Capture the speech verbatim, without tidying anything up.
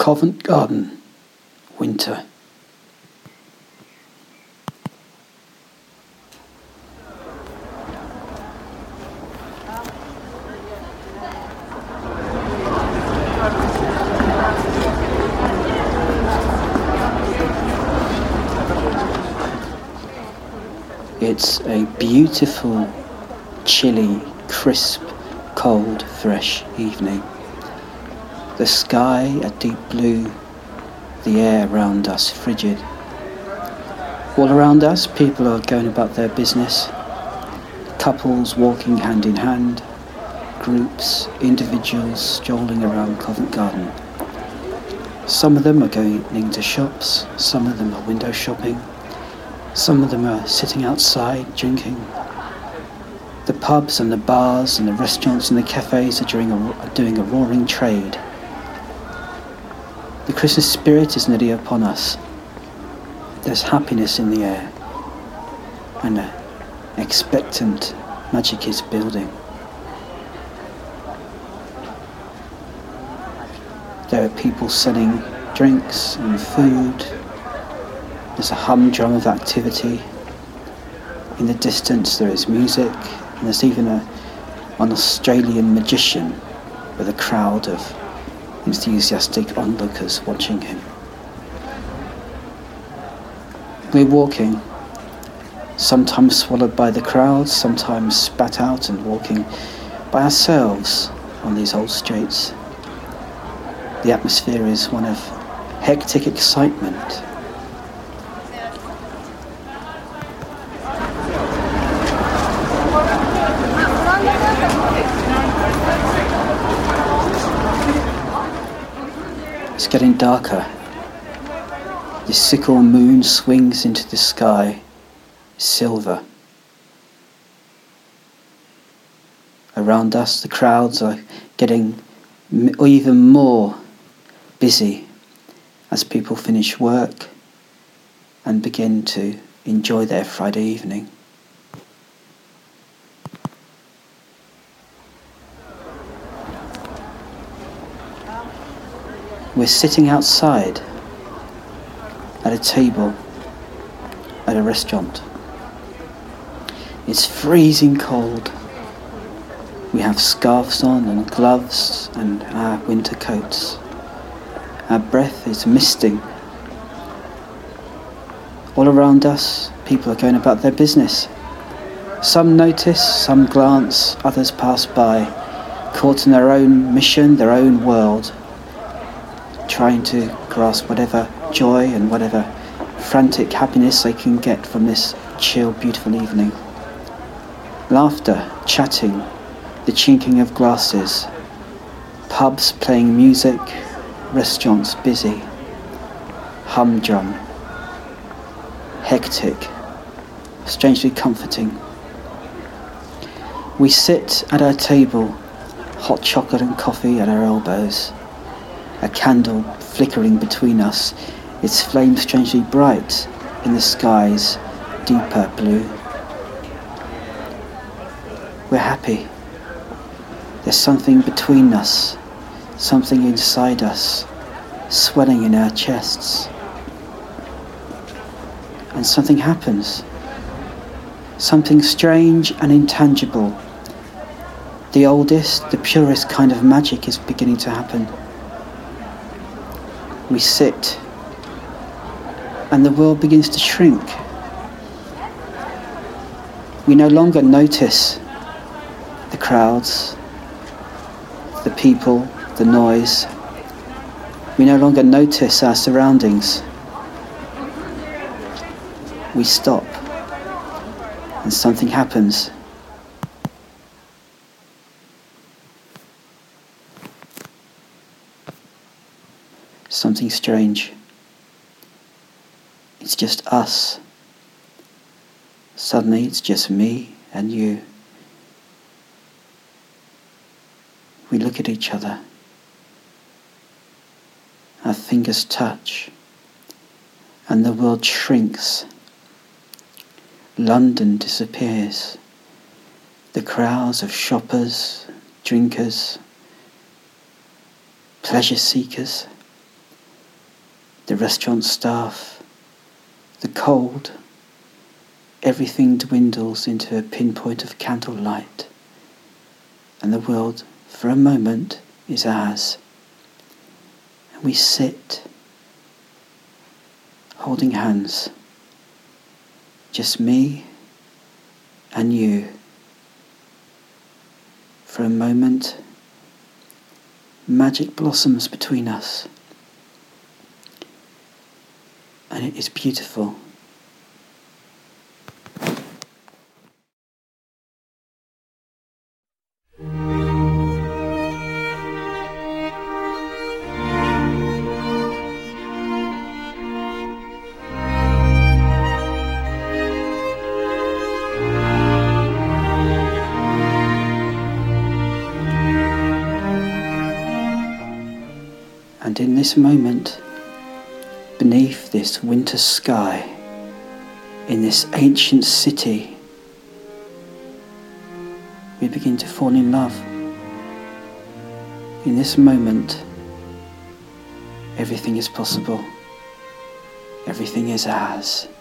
Covent Garden, winter. It's a beautiful, chilly, crisp, cold, fresh evening. The sky a deep blue, the air around us frigid. All around us, people are going about their business. Couples walking hand in hand, groups, individuals strolling around Covent Garden. Some of them are going into shops, some of them are window shopping. Some of them are sitting outside drinking. The pubs and the bars and the restaurants and the cafes are doing a, are doing a roaring trade. The Christmas spirit is nearly upon us. There's happiness in the air, and an expectant magic is building. There are people selling drinks and food. There's a humdrum of activity. In the distance there is music, and there's even a, an Australian magician with a crowd of enthusiastic onlookers watching him. We're walking, sometimes swallowed by the crowd, sometimes spat out and walking by ourselves on these old streets. The atmosphere is one of hectic excitement. It's getting darker. The sickle moon swings into the sky, silver. Around us, the crowds are getting even more busy as people finish work and begin to enjoy their Friday evening. We're sitting outside at a table at a restaurant. It's freezing cold. We have scarves on and gloves and our winter coats. Our breath is misting. All around us, people are going about their business. Some notice, some glance, others pass by, caught in their own mission, their own world, trying to grasp whatever joy and whatever frantic happiness they can get from this chill, beautiful evening. Laughter, chatting, the chinking of glasses, pubs playing music, restaurants busy, humdrum, hectic, strangely comforting. We sit at our table, hot chocolate and coffee at our elbows, a candle flickering between us, its flame strangely bright in the sky's deeper blue. We're happy. There's something between us, something inside us, swelling in our chests. And something happens. Something strange and intangible. The oldest, the purest kind of magic is beginning to happen. We sit, and the world begins to shrink. We no longer notice the crowds, the people, the noise. We no longer notice our surroundings. We stop, and something happens. Something strange. It's just us. Suddenly it's just me and you. We look at each other. Our fingers touch, and the world shrinks. London disappears. The crowds of shoppers, drinkers, pleasure seekers, the restaurant staff, the cold, everything dwindles into a pinpoint of candlelight, and the world, for a moment, is ours. And we sit, holding hands, just me and you. For a moment, magic blossoms between us, and it is beautiful. And in this moment, beneath this winter sky, in this ancient city, we begin to fall in love. In this moment, everything is possible. Everything is ours.